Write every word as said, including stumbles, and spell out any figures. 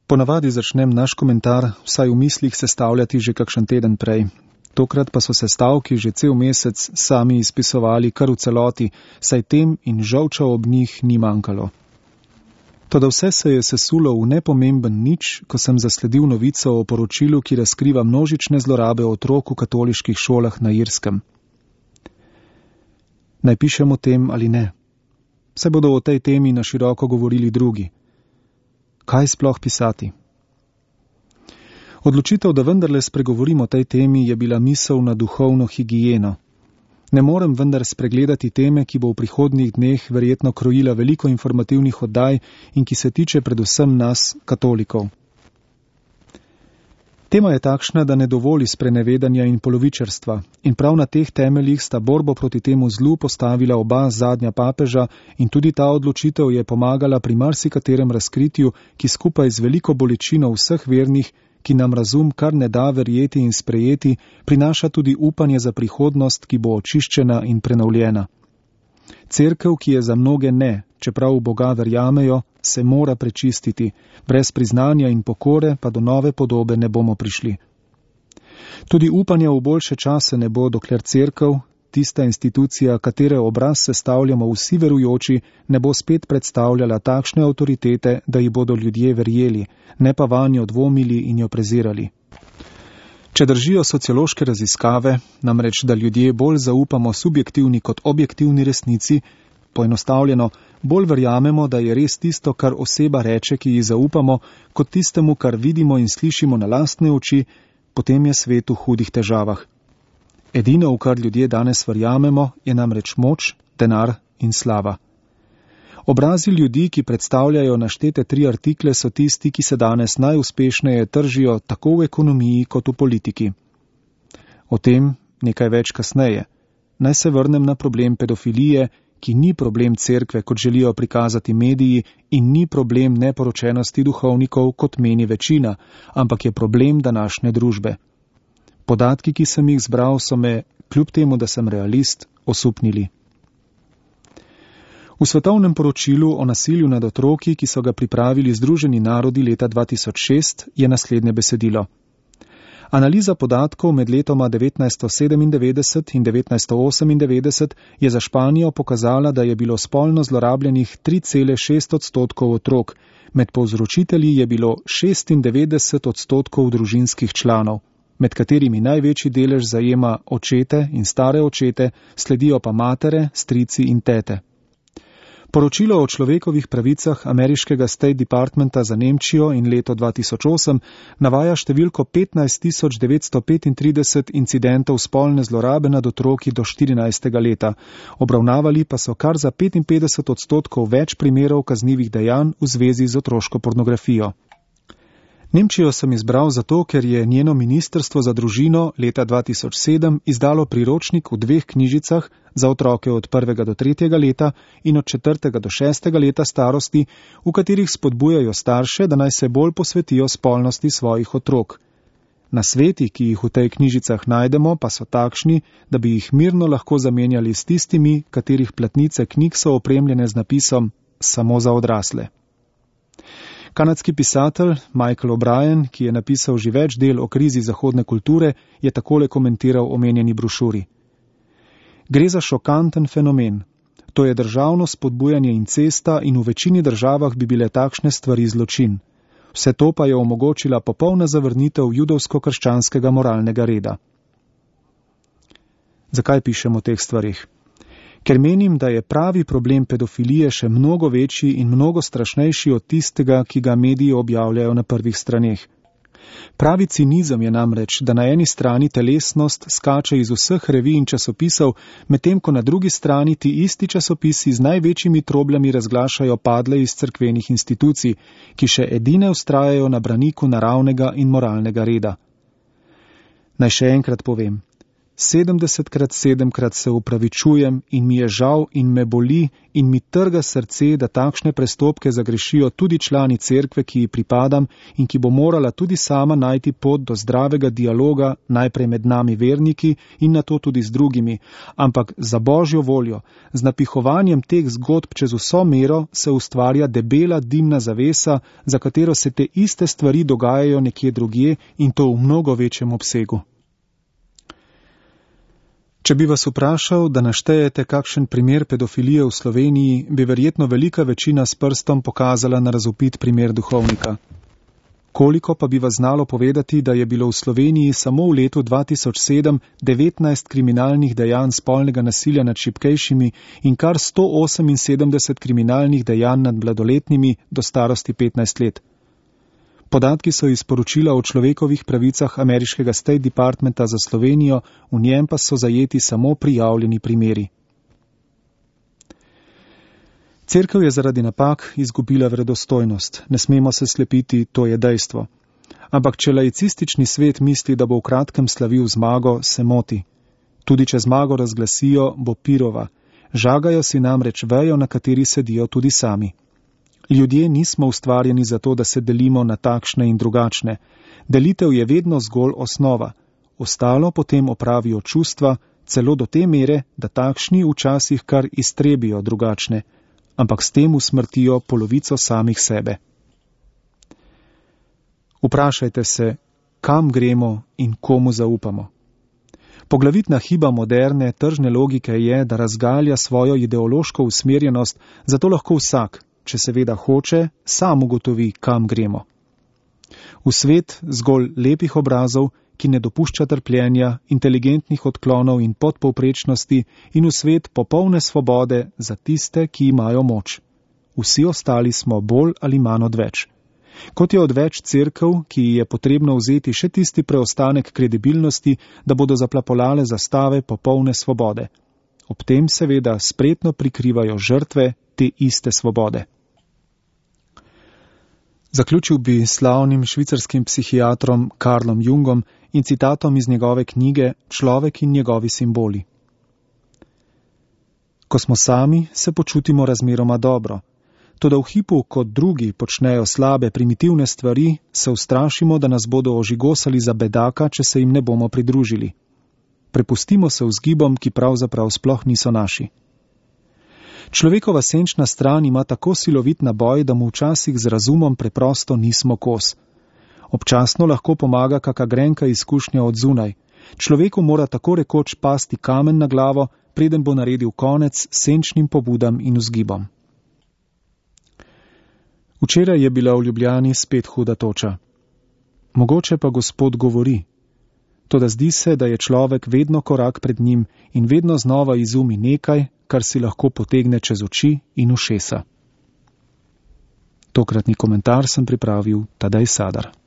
Ponavadi začnem naš komentar vsaj v mislih sestavljati že kakšen teden prej. Tokrat pa so sestavki že cel mesec sami izpisovali kar v celoti, saj tem in žolča ob njih ni manjkalo. Toda vse se je sesulo v nepomemben nič, ko sem zasledil novico o poročilu, ki razkriva množične zlorabe otrok v katoliških šolah na Irskem. Naj pišem o tem ali ne? Saj bodo o tej temi na široko govorili drugi. Kaj sploh pisati? Odločitev, da vendarle spregovorim o tej temi, je bila misel na duhovno higieno. Ne morem vendar spregledati teme, ki bo v prihodnjih dneh verjetno krojila veliko informativnih oddaj in ki se tiče predvsem nas, katolikov. Tema je takšna, da ne dovoli sprenevedanja in polovičarstva in prav na teh temeljih sta borbo proti temu zlu postavila oba zadnja papeža in tudi ta odločitev je pomagala pri marsikaterem razkritju, ki skupaj z veliko bolečino vseh vernih, ki nam razum kar ne da verjeti in sprejeti, prinaša tudi upanje za prihodnost, ki bo očiščena in prenovljena. Cerkev, ki je za mnoge ne, čeprav v Boga verjamejo, se mora prečistiti, brez priznanja in pokore pa do nove podobe ne bomo prišli. Tudi upanja v boljše čase ne bo, dokler cerkev, tista institucija, katere obraz sestavljamo vsi verujoči, ne bo spet predstavljala takšne avtoritete, da ji bodo ljudje verjeli, ne pa vanjo dvomili in jo prezirali. Če držijo sociološke raziskave, namreč da ljudje bolj zaupamo subjektivni kot objektivni resnici, poenostavljeno, bolj verjamemo, da je res tisto, kar oseba reče, ki ji zaupamo, kot tistemu, kar vidimo in slišimo na lastne oči, potem je svet v hudih težavah. Edino, v kar ljudje danes verjamemo, je namreč moč, denar in slava. Obrazi ljudi, ki predstavljajo naštete tri artikle, so tisti, ki se danes najuspešneje tržijo tako v ekonomiji kot v politiki. O tem nekaj več kasneje. Naj se vrnem na problem pedofilije, ki ni problem cerkve, kot želijo prikazati mediji, in ni problem neporočenosti duhovnikov, kot meni večina, ampak je problem današnje družbe. Podatki, ki sem jih zbral, so me, kljub temu, da sem realist, osupnili. V svetovnem poročilu o nasilju nad otroki, ki so ga pripravili Združeni narodi leta dva tisoč šest, je naslednje besedilo. Analiza podatkov med letoma devetnajststo sedemindevetdeset in devetnajststo osemindevetdeset je za Španijo pokazala, da je bilo spolno zlorabljenih tri cele šest odstotkov otrok, med povzročitelji je bilo šestindevetdeset odstotkov družinskih članov, med katerimi največji delež zajema očete in stare očete, sledijo pa matere, strici in tete. Poročilo o človekovih pravicah ameriškega State Departmenta za Nemčijo in leto dva tisoč osem navaja številko petnajst tisoč devetsto petintrideset incidentov spolne zlorabe nad otroki do štirinajstega leta, obravnavali pa so kar za petinpetdeset odstotkov več primerov kaznivih dejanj v zvezi z otroško pornografijo. Nemčijo sem izbral zato, ker je njeno ministrstvo za družino leta dva tisoč sedem izdalo priročnik v dveh knjižicah za otroke od prvega do tretjega leta in od četrtega do šestega leta starosti, v katerih spodbujajo starše, da naj se bolj posvetijo spolnosti svojih otrok. Nasveti, ki jih v tej knjižicah najdemo, pa so takšni, da bi jih mirno lahko zamenjali s tistimi, katerih platnice knjig so opremljene z napisom samo za odrasle. Kanadski pisatelj Michael O'Brien, ki je napisal že več del o krizi zahodne kulture, je takole komentiral omenjeni brošuri. Gre za šokanten fenomen. To je državno spodbujanje incesta in v večini državah bi bile takšne stvari zločin. Vse to pa je omogočila popolna zavrnitev judovsko-krščanskega moralnega reda. Zakaj pišem o teh stvarih? Ker menim, da je pravi problem pedofilije še mnogo večji in mnogo strašnejši od tistega, ki ga mediji objavljajo na prvih straneh. Pravi cinizem je namreč, da na eni strani telesnost skače iz vseh revij in časopisov, medtem ko na drugi strani ti isti časopisi z največjimi trobljami razglašajo padle iz cerkvenih institucij, ki še edine vztrajajo na braniku naravnega in moralnega reda. Naj še enkrat povem. Sedemdesetkrat sedemkrat se upravičujem in mi je žal in me boli in mi trga srce, da takšne prestopke zagrešijo tudi člani cerkve, ki ji pripadam in ki bo morala tudi sama najti pot do zdravega dialoga, najprej med nami verniki in nato tudi z drugimi. Ampak za Božjo voljo, z napihovanjem teh zgodb čez vso mero se ustvarja debela dimna zavesa, za katero se te iste stvari dogajajo nekje drugje in to v mnogo večjem obsegu. Če bi vas vprašal, da naštejete kakšen primer pedofilije v Sloveniji, bi verjetno velika večina s prstom pokazala na razvpit primer duhovnika. Koliko pa bi vas znalo povedati, da je bilo v Sloveniji samo v letu dva tisoč sedem devetnajst kriminalnih dejanj spolnega nasilja nad šibkejšimi in kar sto oseminsedemdeset kriminalnih dejanj nad mladoletnimi do starosti petnajst let. Podatki so iz poročila o človekovih pravicah ameriškega State Departmenta za Slovenijo, v njem pa so zajeti samo prijavljeni primeri. Cerkev je zaradi napak izgubila verodostojnost. Ne smemo se slepiti, to je dejstvo. Ampak če laicistični svet misli, da bo v kratkem slavil zmago, se moti. Tudi če zmago razglasijo, bo pirova. Žagajo si namreč vejo, na kateri sedijo tudi sami. Ljudje nismo ustvarjeni zato, da se delimo na takšne in drugačne. Delitev je vedno zgolj osnova. Ostalo potem opravijo čustva, celo do te mere, da takšni včasih kar iztrebijo drugačne, ampak s tem usmrtijo polovico samih sebe. Vprašajte se, kam gremo in komu zaupamo. Poglavitna hiba moderne, tržne logike je, da razgalja svojo ideološko usmerjenost, zato lahko vsak, če seveda hoče, sam ugotovi, kam gremo. V svet zgolj lepih obrazov, ki ne dopušča trpljenja, inteligentnih odklonov in podpovprečnosti in v svet popolne svobode za tiste, ki imajo moč. Vsi ostali smo bolj ali manj odveč. Kot je odveč cerkev, ki ji je potrebno vzeti še tisti preostanek kredibilnosti, da bodo zaplapolale zastave popolne svobode. Ob tem seveda spretno prikrivajo žrtve te iste svobode. Zaključil bi slavnim švicarskim psihiatrom Carlom Jungom in citatom iz njegove knjige Človek in njegovi simboli. Ko smo sami, se počutimo razmeroma dobro. Toda v hipu, kot drugi počnejo slabe, primitivne stvari, se ustrašimo, da nas bodo ožigosali za bedaka, če se jim ne bomo pridružili. Prepustimo se vzgibom, ki pravzaprav sploh niso naši. Človekova senčna stran ima tako silovit naboj, da mu včasih z razumom preprosto nismo kos. Občasno lahko pomaga kaka grenka izkušnja od zunaj. Človeku mora tako rekoč pasti kamen na glavo, preden bo naredil konec senčnim pobudam in vzgibom. Včeraj je bila v Ljubljani spet huda toča. Mogoče pa Gospod govori. Toda zdi se, da je človek vedno korak pred njim in vedno znova izumi nekaj, kar si lahko potegne čez oči in ušesa. Tokratni komentar sem pripravil Tadej Sadar.